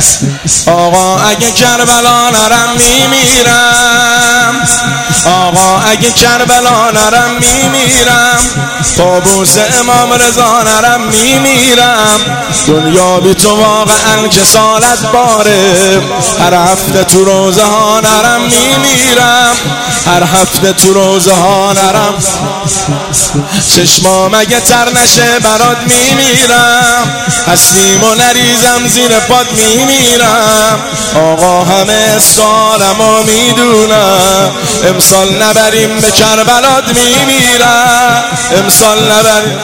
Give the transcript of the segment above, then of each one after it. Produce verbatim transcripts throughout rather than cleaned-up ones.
آقا اگه کربلا نرم میمیرم، آقا اگه کربلا نرم میمیرم، طاووس امام رضا نرم میمیرم. دنیا بی تو واقعا کسالت باره، هر هفته تو روزه ها نرم میمیرم، هر هفته تو روزه ها نرم. چشمام اگه تر نشه برات میمیرم، هستیم و نریزم زیر پاد میمیرم. آقا همه سالم و میدونم، امسال نبریم به کربلات میمیرم، امسال نبریم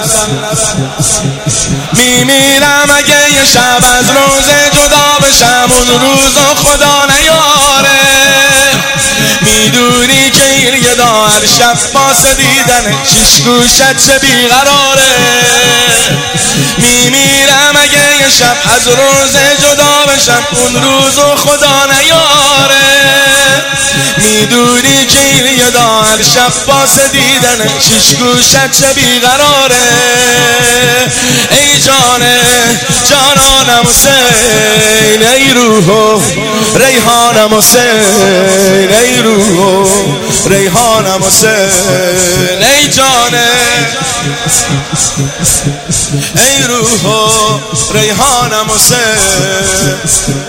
میمیرم. اگه یه شب از روزه جدا بشم، اون روزو خدا نیاره. میدونی که این گدا هر شب واسه دیدن شیش گوشت چه بیقراره. میمیرم اگه یه شب از روزه جدا بشم، اون روزو خدا نیاره. میدونی که این گدا هر شب واسه دیدن شیش گوشت چه بیقراره. ای جانه جانانم حسین، ای روحو ریحانم حسین، ای روحو ریحانم حسین. ای جانه ای روحو ریحانم حسین.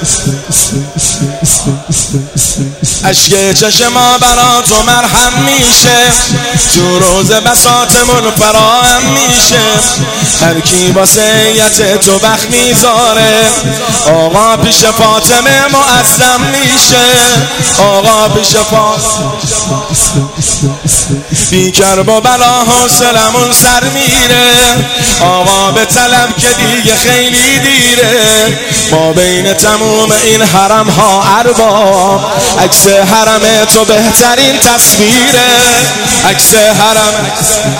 اشک چشم ما برا تو مرهم میشه، تو روز بساطمون فراهم میشه. هر کی با سیت تو بخت میذاره، آقا پیش فاطمه معظم میشه، آقا پیش فاطمه. بی کرب و بلا حوصلمون سر میره، آقا به طلب که دیگه خیلی دیره. ما بین تموم این حرم ها ارباب، عکس حرم تو بهترین تصویره، عکس حرم.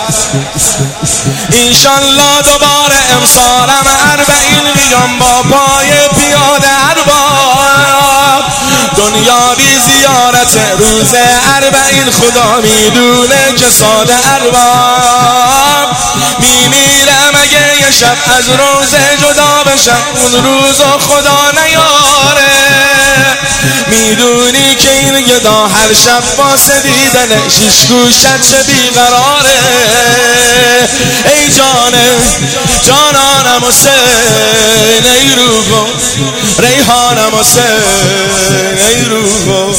انشالله دوباره امسالم اربعین میام با پای پیاده ارباب. دنیا بی زیارت روز اربعین خدا میدونه که ساده ارباب. میمیرم اگه یه شب از روزه جدا بشم، اون روزو خدا نیاره. میدونی که این گدا هر شب واسه دیدن شیش گوشت چه بیقراره. ای جانه جانانم حسین، ای روحو ریحانم حسین، ای روحو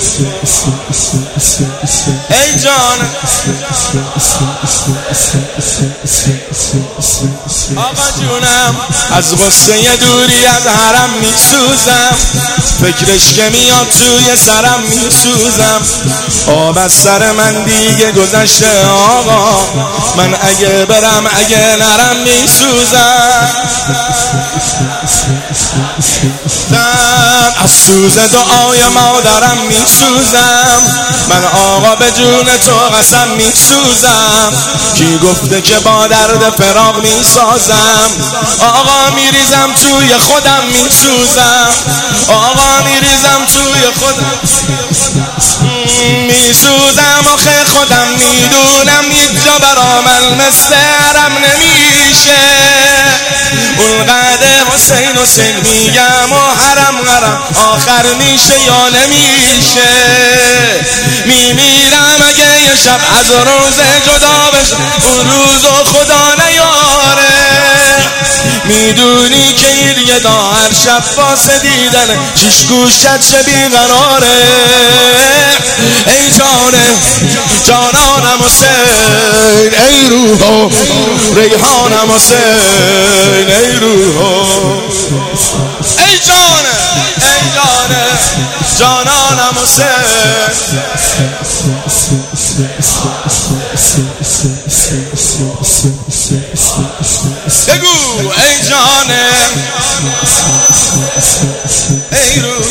ای جان. آقا جونم از غصه دوری از حرم میسوزم، فکرش که میاد توی سرم میسوزم. آب از سر من دیگه گذشته آقا، من اگه برم اگه نرم میسوزم. از سوز دعای مادرم میسوزم، من آقا به جون تو قسم میسوزم. کی گفته که با درد فراق میسازم، آقا میریزم توی خودم میسوزم، آقا میریزم توی خودم میسوزم. آخه خودم میدونم یک جا برا من مثل حرم نمیشه. اونقدر حسین حسین میگم و حرم حرم آخر میشه یا نمیشه. میمیرم اگه یه شب از روزه جدا بشم، اون روزو خدا نیاره. میدونی که این گدا هر شب واسه دیدن شیش گوشت چه بیقراره. ای جانه جانانم حسین، ای روحو ریحانم حسین، ای روحو ای جانه ای جانه جانانم حسین. بگو ای جانه ای روح